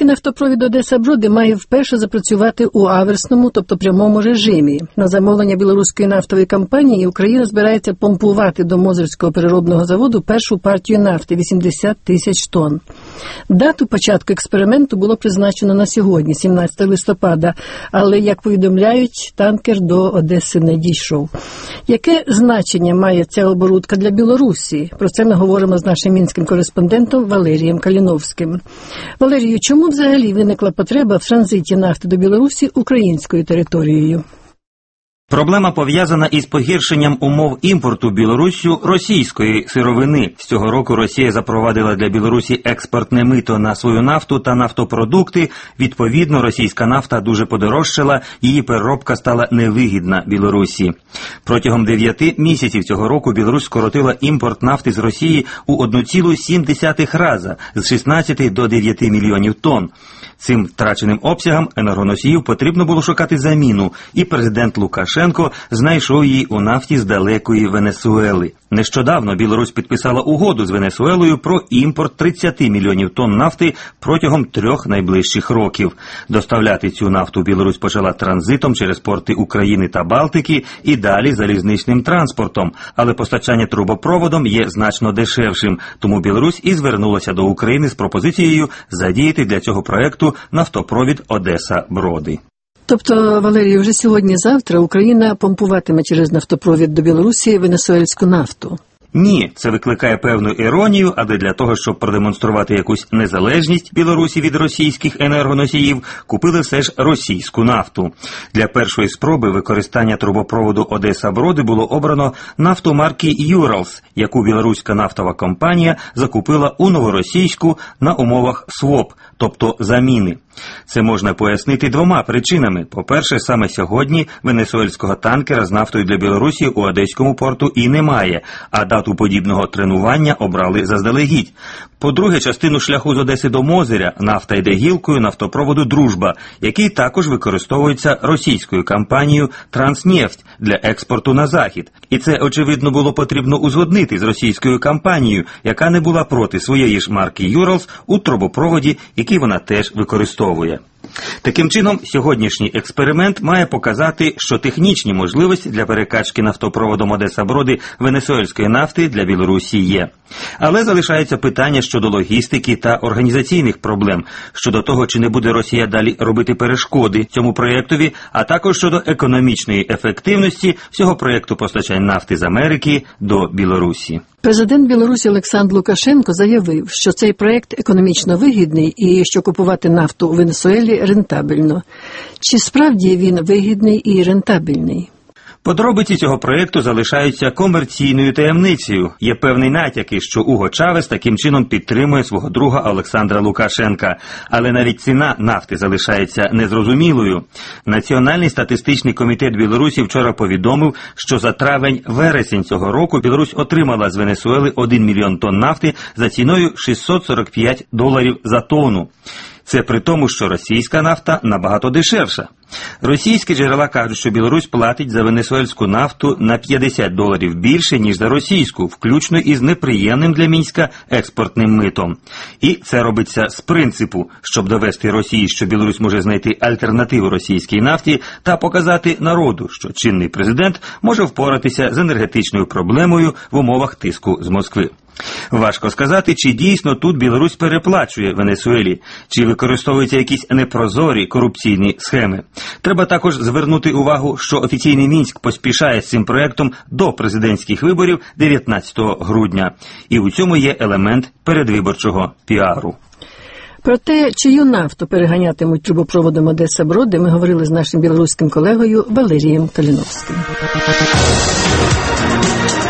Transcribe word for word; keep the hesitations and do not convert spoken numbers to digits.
Білоруський нафтопровід Одеса-Броди має вперше запрацювати у аверсному, тобто прямому режимі. На замовлення білоруської нафтової компанії Україна збирається помпувати до Мозирського переробного заводу першу партію нафти – вісімдесят тисяч тонн. Дату початку експерименту було призначено на сьогодні, сімнадцятого листопада, але, як повідомляють, танкер до Одеси не дійшов. Яке значення має ця оборудка для Білорусі? Про це ми говоримо з нашим мінським кореспондентом Валерієм Каліновським. Валерію, чому взагалі виникла потреба в транзиті нафти до Білорусі українською територією? Проблема пов'язана із погіршенням умов імпорту Білоруссю російської сировини. З цього року Росія запровадила для Білорусі експортне мито на свою нафту та нафтопродукти. Відповідно, російська нафта дуже подорожчала, її переробка стала невигідна Білорусі. Протягом дев'яти місяців цього року Білорусь скоротила імпорт нафти з Росії у один цілих сім десятих рази – з шістнадцяти до дев'яти мільйонів тонн. Цим втраченим обсягам енергоносіїв потрібно було шукати заміну, і президент Лукашенко знайшов її у нафті з далекої Венесуели. Нещодавно Білорусь підписала угоду з Венесуелою про імпорт тридцяти мільйонів тонн нафти протягом трьох найближчих років. Доставляти цю нафту Білорусь почала транзитом через порти України та Балтики і далі залізничним транспортом, але постачання трубопроводом є значно дешевшим, тому Білорусь і звернулася до України з пропозицією задіяти для цього проекту нафтопровід Одеса-Броди. Тобто, Валерій, вже сьогодні-завтра Україна помпуватиме через нафтопровід до Білорусі венесуельську нафту? Ні, це викликає певну іронію, але для того, щоб продемонструвати якусь незалежність Білорусі від російських енергоносіїв, купили все ж російську нафту. Для першої спроби використання трубопроводу Одеса-Броди було обрано нафту марки «Юралс», яку білоруська нафтова компанія закупила у новоросійську на умовах своп, тобто заміни. Це можна пояснити двома причинами. По-перше, саме сьогодні венесуельського танкера з нафтою для Білорусі у Одеському порту і немає, а дату подібного тренування обрали заздалегідь. По-друге, частину шляху з Одеси до Мозиря нафта йде гілкою нафтопроводу «Дружба», який також використовується російською компанією «Транснефть» для експорту на Захід. І це, очевидно, було потрібно узгоднити з російською компанією, яка не була проти своєї ж марки «Юралс» у трубопроводі, який вона теж використовує. Таким чином, сьогоднішній експеримент має показати, що технічні можливості для перекачки нафтопроводом Одеса-Броди венесуельської нафти для Білорусі є. Але залишається питання щодо логістики та організаційних проблем, щодо того, чи не буде Росія далі робити перешкоди цьому проєктові, а також щодо економічної ефективності всього проєкту постачань нафти з Америки до Білорусі. Президент Білорусі Олександр Лукашенко заявив, що цей проєкт економічно вигідний і що купувати нафту у Венесуелі рентабельно. Чи справді він вигідний і рентабельний? Подробиці цього проєкту залишаються комерційною таємницею. Є певні натяки, що Уго Чавес таким чином підтримує свого друга Олександра Лукашенка. Але навіть ціна нафти залишається незрозумілою. Національний статистичний комітет Білорусі вчора повідомив, що за травень-вересень цього року Білорусь отримала з Венесуели один мільйон тонн нафти за ціною шістсот сорок п'ять доларів за тонну. Це при тому, що російська нафта набагато дешевша. Російські джерела кажуть, що Білорусь платить за венесуельську нафту на п'ятдесят доларів більше, ніж за російську, включно із неприємним для Мінська експортним митом. І це робиться з принципу, щоб довести Росії, що Білорусь може знайти альтернативу російській нафті та показати народу, що чинний президент може впоратися з енергетичною проблемою в умовах тиску з Москви. Важко сказати, чи дійсно тут Білорусь переплачує Венесуелі, чи використовуються якісь непрозорі корупційні схеми. Треба також звернути увагу, що офіційний Мінськ поспішає з цим проєктом до президентських виборів дев'ятнадцятого грудня. І у цьому є елемент передвиборчого піару. Про те, чию нафту переганятимуть трубопроводом Одеса-Броди, ми говорили з нашим білоруським колегою Валерієм Каліновським.